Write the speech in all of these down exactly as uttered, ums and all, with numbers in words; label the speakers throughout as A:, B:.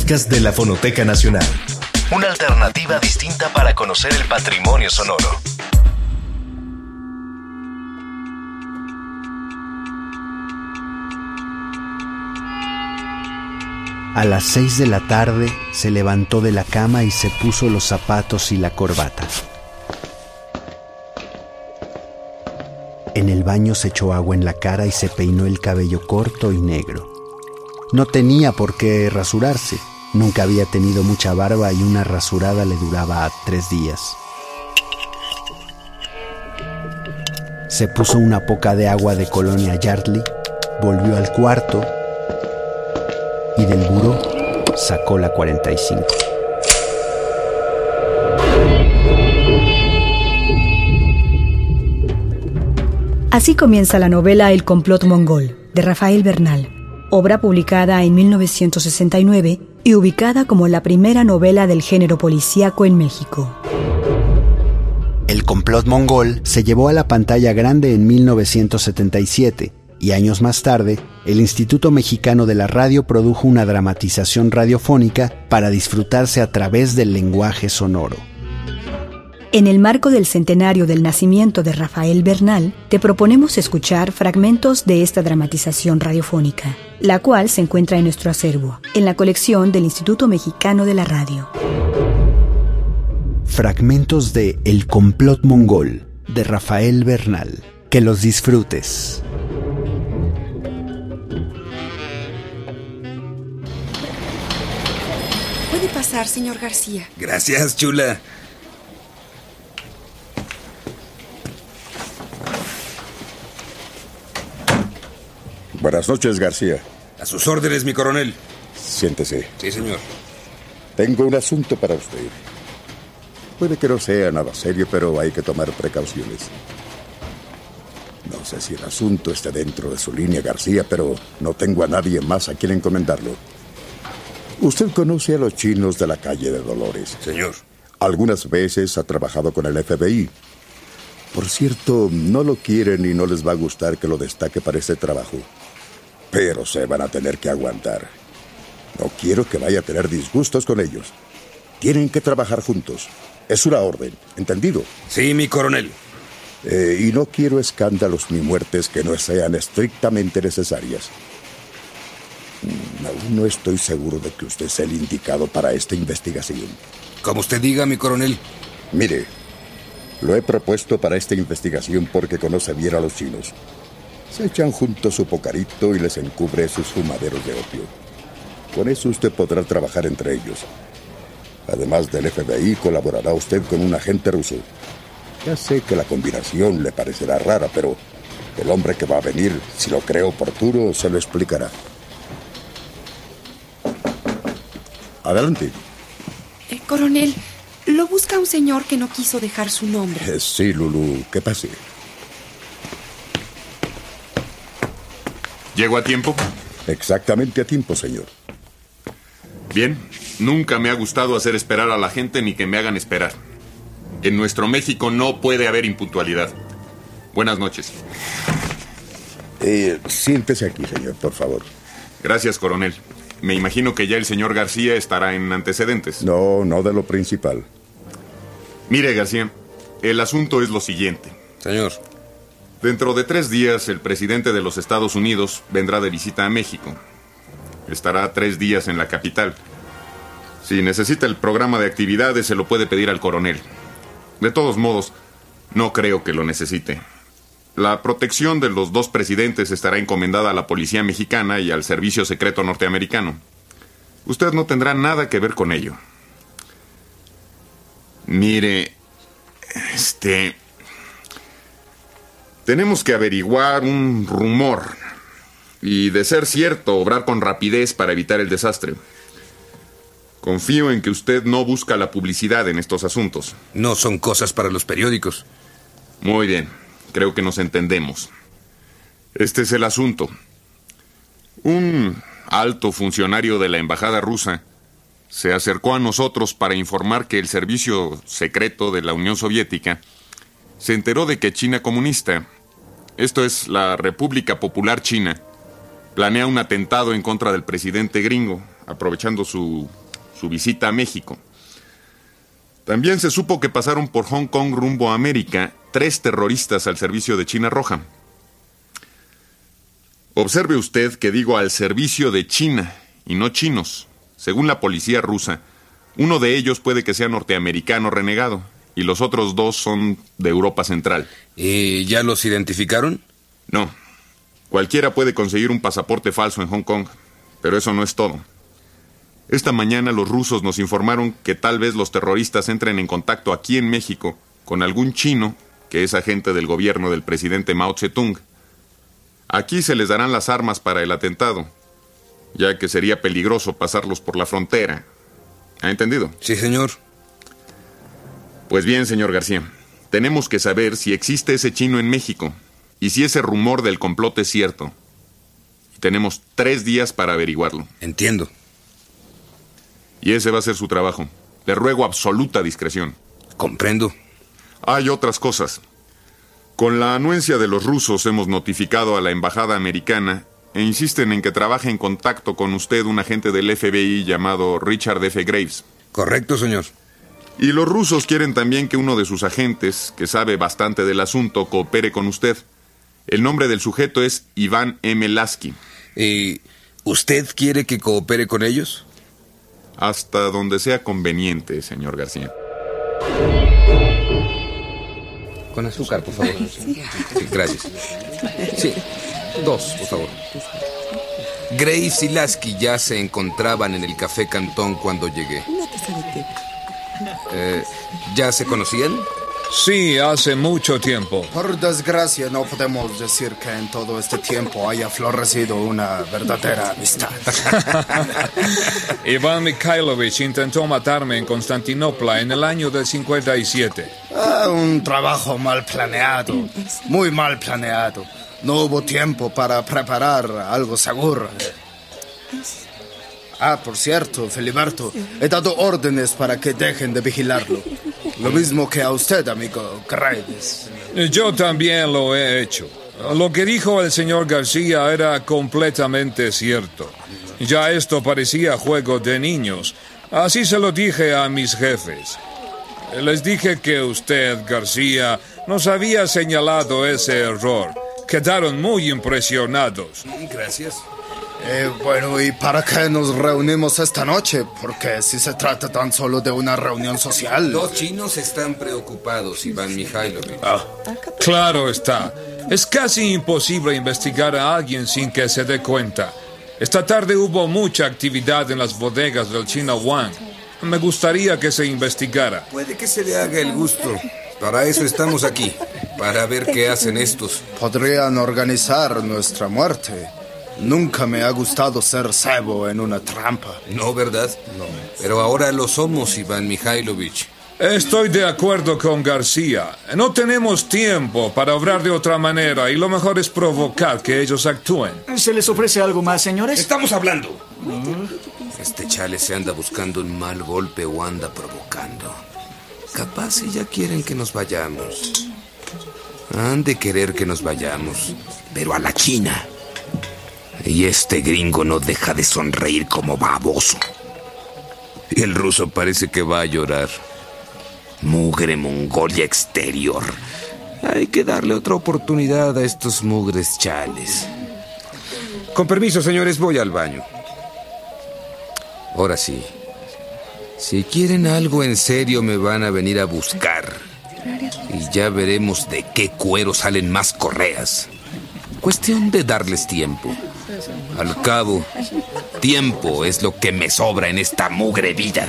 A: podcast de la Fonoteca Nacional. Una alternativa distinta para conocer el patrimonio sonoro.
B: A las seis de la tarde se levantó de la cama y se puso los zapatos y la corbata. En el baño se echó agua en la cara y se peinó el cabello corto y negro. No tenía por qué rasurarse. Nunca había tenido mucha barba y una rasurada le duraba tres días. Se puso una poca de agua de colonia Yardley, volvió al cuarto y del buró sacó la cuarenta y cinco.
C: Así comienza la novela El complot mongol, de Rafael Bernal, obra publicada en mil novecientos sesenta y nueve y ubicada como la primera novela del género policíaco en México.
B: El complot mongol se llevó a la pantalla grande en mil novecientos setenta y siete y años más tarde, el Instituto Mexicano de la Radio produjo una dramatización radiofónica para disfrutarse a través del lenguaje sonoro.
C: En el marco del centenario del nacimiento de Rafael Bernal, te proponemos escuchar fragmentos de esta dramatización radiofónica, la cual se encuentra en nuestro acervo, en la colección del Instituto Mexicano de la Radio.
B: Fragmentos de El complot mongol, de Rafael Bernal. Que los disfrutes.
D: Puede pasar, señor García.
E: Gracias, chula.
F: Buenas noches, García.
E: A sus órdenes, mi coronel.
F: Siéntese.
E: Sí, señor.
F: Tengo un asunto para usted. Puede que no sea nada serio, pero hay que tomar precauciones. No sé si el asunto esté dentro de su línea, García, pero no tengo a nadie más a quien encomendarlo. Usted conoce a los chinos de la calle de Dolores.
E: Señor.
F: Algunas veces ha trabajado con el F B I. Por cierto, no lo quieren y no les va a gustar que lo destaque para este trabajo. Pero se van a tener que aguantar. No quiero que vaya a tener disgustos con ellos. Tienen que trabajar juntos. Es una orden, ¿entendido?
E: Sí, mi coronel.
F: Eh, y no quiero escándalos ni muertes que no sean estrictamente necesarias. Mm, aún no estoy seguro de que usted sea el indicado para esta investigación.
E: Como usted diga, mi coronel.
F: Mire, lo he propuesto para esta investigación porque conoce bien a los chinos. Se echan juntos su pocarito y les encubre sus fumaderos de opio. Con eso usted podrá trabajar entre ellos. Además del F B I, colaborará usted con un agente ruso. Ya sé que la combinación le parecerá rara, pero el hombre que va a venir, si lo cree oportuno, se lo explicará. Adelante.
D: Eh, coronel, lo busca un señor que no quiso dejar su nombre.
F: Eh, sí, Lulu, ¿qué pase?
G: ¿Llego a tiempo?
F: Exactamente a tiempo, señor.
G: Bien, nunca me ha gustado hacer esperar a la gente ni que me hagan esperar. En nuestro México no puede haber impuntualidad. Buenas noches.
F: Eh, siéntese aquí, señor, por favor.
G: Gracias, coronel. Me imagino que ya el señor García estará en antecedentes.
F: No, no de lo principal.
G: Mire, García, el asunto es lo siguiente.
E: Señor.
G: Dentro de tres días, el presidente de los Estados Unidos vendrá de visita a México. Estará tres días en la capital. Si necesita el programa de actividades, se lo puede pedir al coronel. De todos modos, no creo que lo necesite. La protección de los dos presidentes estará encomendada a la policía mexicana y al servicio secreto norteamericano. Usted no tendrá nada que ver con ello. Mire, este... tenemos que averiguar un rumor y, de ser cierto, obrar con rapidez para evitar el desastre. Confío en que usted no busca la publicidad en estos asuntos.
E: No son cosas para los periódicos.
G: Muy bien, creo que nos entendemos. Este es el asunto. Un alto funcionario de la embajada rusa se acercó a nosotros para informar que el servicio secreto de la Unión Soviética se enteró de que China comunista, esto es la República Popular China, planea un atentado en contra del presidente gringo, aprovechando su, su visita a México. También se supo que pasaron por Hong Kong rumbo a América tres terroristas al servicio de China Roja. Observe usted que digo al servicio de China y no chinos. Según la policía rusa, uno de ellos puede que sea norteamericano renegado y los otros dos son de Europa Central.
E: ¿Y ya los identificaron?
G: No. Cualquiera puede conseguir un pasaporte falso en Hong Kong, pero eso no es todo. Esta mañana los rusos nos informaron que tal vez los terroristas entren en contacto aquí en México con algún chino que es agente del gobierno del presidente Mao Zedong. Aquí se les darán las armas para el atentado, ya que sería peligroso pasarlos por la frontera. ¿Ha entendido?
E: Sí, señor.
G: Pues bien, señor García, tenemos que saber si existe ese chino en México y si ese rumor del complot es cierto. Y tenemos tres días para averiguarlo.
E: Entiendo.
G: Y ese va a ser su trabajo. Le ruego absoluta discreción.
E: Comprendo.
G: Hay otras cosas. Con la anuencia de los rusos hemos notificado a la embajada americana e insisten en que trabaje en contacto con usted un agente del F B I llamado Richard F. Graves.
E: Correcto, señor.
G: Y los rusos quieren también que uno de sus agentes, que sabe bastante del asunto, coopere con usted. El nombre del sujeto es Iván M. Lasky.
E: ¿Y usted quiere que coopere con ellos?
G: Hasta donde sea conveniente, señor García.
E: Con azúcar, por favor. Sí, gracias. Sí, dos, por favor. Graves y Lasky ya se encontraban en el Café Cantón cuando llegué. Eh, ¿Ya se conocían?
H: Sí, hace mucho tiempo.
I: Por desgracia, no podemos decir que en todo este tiempo haya florecido una verdadera amistad.
H: Iván Mikhailovich intentó matarme en Constantinopla en el año del cincuenta y siete.
I: Ah, un trabajo mal planeado, muy mal planeado. No hubo tiempo para preparar algo seguro. Ah, por cierto, Filiberto, he dado órdenes para que dejen de vigilarlo. Lo mismo que a usted, amigo Graves.
H: Yo también lo he hecho. Lo que dijo el señor García era completamente cierto. Ya esto parecía juego de niños. Así se lo dije a mis jefes. Les dije que usted, García, nos había señalado ese error. Quedaron muy impresionados.
E: Gracias.
I: Eh, bueno, ¿y para qué nos reunimos esta noche? Porque si se trata tan solo de una reunión social...
E: Los chinos están preocupados, Iván Mikhailovich.
H: Ah, claro está. Es casi imposible investigar a alguien sin que se dé cuenta. Esta tarde hubo mucha actividad en las bodegas del China Wang. Me gustaría que se investigara.
E: Puede que se le haga el gusto. Para eso estamos aquí, para ver qué hacen estos.
I: Podrían organizar nuestra muerte. Nunca me ha gustado ser cebo en una trampa.
E: No, ¿verdad?
I: No.
E: Pero ahora lo somos, Iván Mikhailovich.
H: Estoy de acuerdo con García. No tenemos tiempo para obrar de otra manera y lo mejor es provocar que ellos actúen.
J: ¿Se les ofrece algo más, señores?
E: Estamos hablando. Este chale se anda buscando un mal golpe o anda provocando. Capaz si ya quieren que nos vayamos. Han de querer que nos vayamos, pero a la China. Y este gringo no deja de sonreír como baboso. Y el ruso parece que va a llorar. Mugre Mongolia exterior. Hay que darle otra oportunidad a estos mugres chales. Con permiso, señores, voy al baño. Ahora sí. Si quieren algo en serio, me van a venir a buscar. Y ya veremos de qué cuero salen más correas. Cuestión de darles tiempo. Al cabo, tiempo es lo que me sobra en esta mugre vida.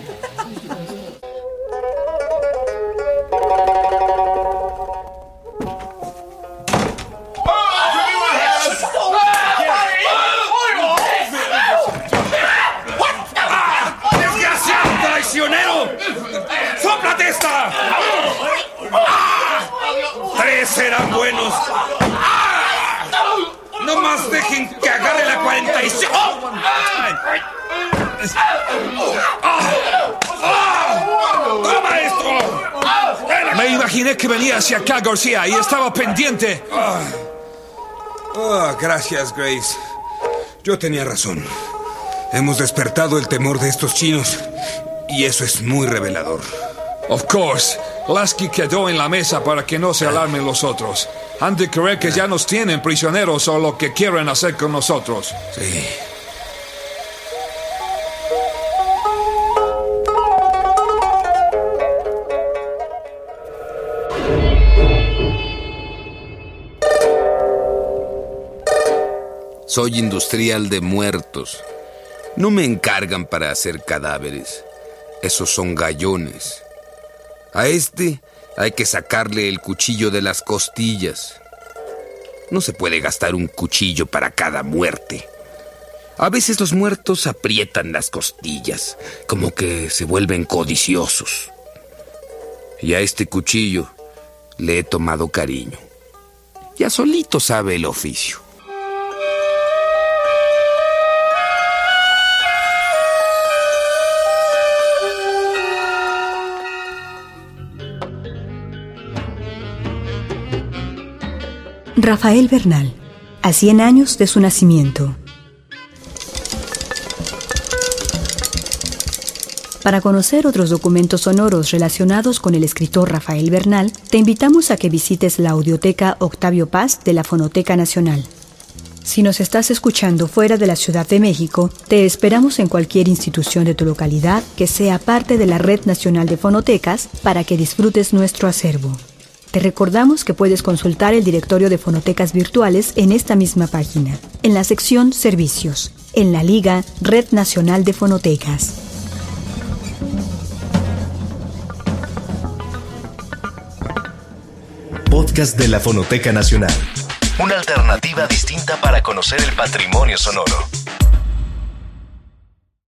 K: ¡Desgraciado traicionero! ¡Sóplate esta! Tres serán buenos. ¡No más dejen que agarre la cuarenta y cinco! ¡Toma esto!
H: Me imaginé que venía hacia acá, García, y estaba pendiente.
E: Oh, oh, gracias, Grace. Yo tenía razón. Hemos despertado el temor de estos chinos y eso es muy revelador.
H: Of course. Lasky quedó en la mesa para que no se alarmen los otros. Han de creer que ya nos tienen prisioneros o lo que quieren hacer con nosotros.
E: Sí. Soy industrial de muertos. No me encargan para hacer cadáveres. Esos son gallones. A este hay que sacarle el cuchillo de las costillas. No se puede gastar un cuchillo para cada muerte. A veces los muertos aprietan las costillas, como que se vuelven codiciosos. Y a este cuchillo le he tomado cariño. Ya solito sabe el oficio.
C: Rafael Bernal, a cien años de su nacimiento. Para conocer otros documentos sonoros relacionados con el escritor Rafael Bernal, te invitamos a que visites la audioteca Octavio Paz de la Fonoteca Nacional. Si nos estás escuchando fuera de la Ciudad de México, te esperamos en cualquier institución de tu localidad que sea parte de la Red Nacional de Fonotecas para que disfrutes nuestro acervo. Te recordamos que puedes consultar el directorio de fonotecas virtuales en esta misma página, en la sección Servicios, en la Liga Red Nacional de Fonotecas.
A: Podcast de la Fonoteca Nacional. Una alternativa distinta para conocer el patrimonio sonoro.